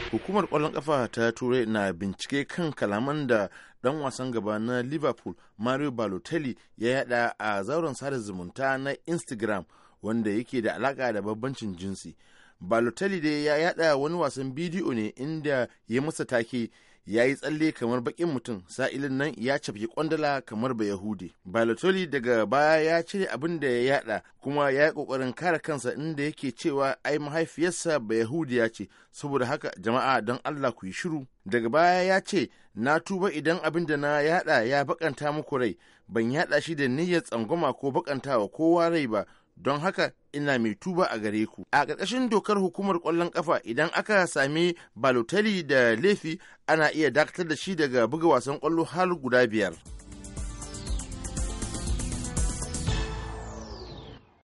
Hukumar ƙwallon ƙafa ta Turai na bincike kan kalaman da ɗan wasan gaba na Liverpool Mario Balotelli ya yada a zauren sada zumunta na Instagram wanda yake da alaƙa da bambancin jinsi. Balotelli dai ya yada wani wasan bidiyo ne inda ya masa take ya yi tsalle kamar baƙin mutum, sa'ilin nan ya cafke kwandala kamar Bayahudi. Balotelli daga baya ya cire abin da ya yada kuma ya yi ƙoƙarin kare kansa inda yake cewa ai mahaifiyarsa Bayahudiya ce, saboda haka jama'a don Allah ku yi shiru. Daga baya ya ce, na tuba idan abin da na yada ya bakanta muku rai, ban yada shi da niyyar tsangwama ko bakantawa kowa rai ba, don haka ina mai tuba a gare ku. A ƙarƙashin dokar hukumar ƙwallon ƙafa, idan aka sami Balotelli da laifi ana iya dakatar da shi daga buga wasan ƙwallo har guda 5.